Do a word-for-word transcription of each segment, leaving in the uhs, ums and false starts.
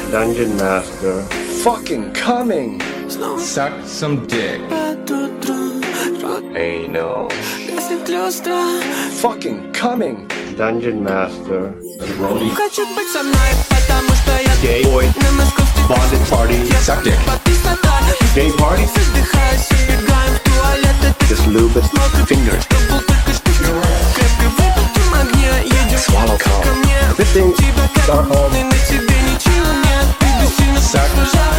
Dungeon Master. Fucking coming. Suck some dick. Anal. Fucking coming. Dungeon Master. Gay boy. Bonded party. Suck dick. Gay party. Just lube it. Fingers. Swallow cum. Fifteen. Stockholm. Suck.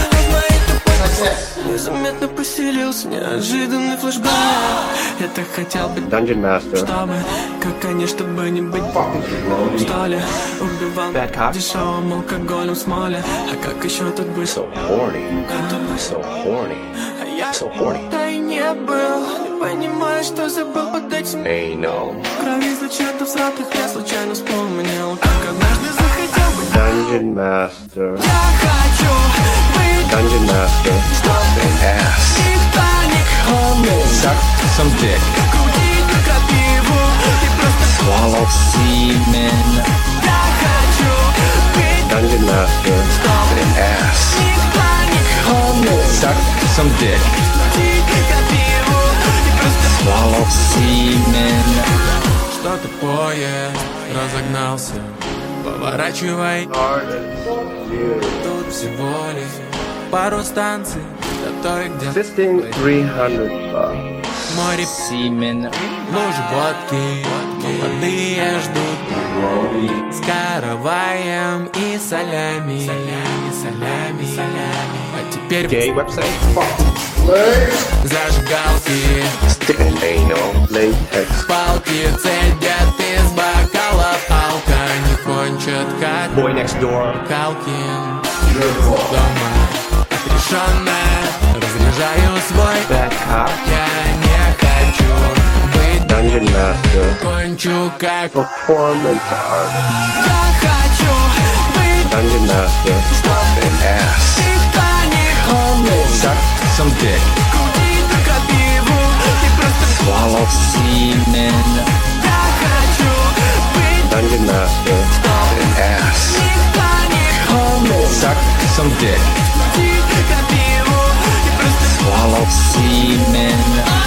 Незаметно поселился неожиданный флешбэк. Я так хотел быть Dungeon Master. чтобы, как они, чтобы не быть что ли, убивал дешевым алкоголем смоле. А как еще тут быть? So horny. So horny. А я So horny. да и не был. Не понимаю, что забыл под этим. Anal. Крови зачем-то в сратах я случайно вспомнил, как однажды захотел быть. Dungeon Master. Я хочу быть Dungeon Master. Ass. никто не Coming. Suck some dick. крутить на крапиву и просто Swallow. Semen. я хочу быть Dungeon Master. Ass. никто не Coming. Suck some dick. крутить на крапиву и просто Swallow. Semen. что-то поезд разогнался. Поворачивай, тут всего лишь пару станций до той, где Fifteen three hundred bucks. море, Semen. лужи водки, молодые ждут с караваем и солями, солями, солями, солями. А теперь Gay website. зажигалки, Stick and anal. Latex. палки цедят из бокалов, алка не кончат как Boy next door. Калкин дома отрешенно разряжаю свой Back up. я не хочу быть Dungeon Master. кончу как Performance art. я хочу быть Dungeon Master. Ass. никто не Coming. Suck some dick. крутить на крапиву и просто Swallow. Semen. я хочу быть Dungeon Master. Ass. никто не Coming. Suck some dick. крутить на крапиву и просто Swallow. Semen.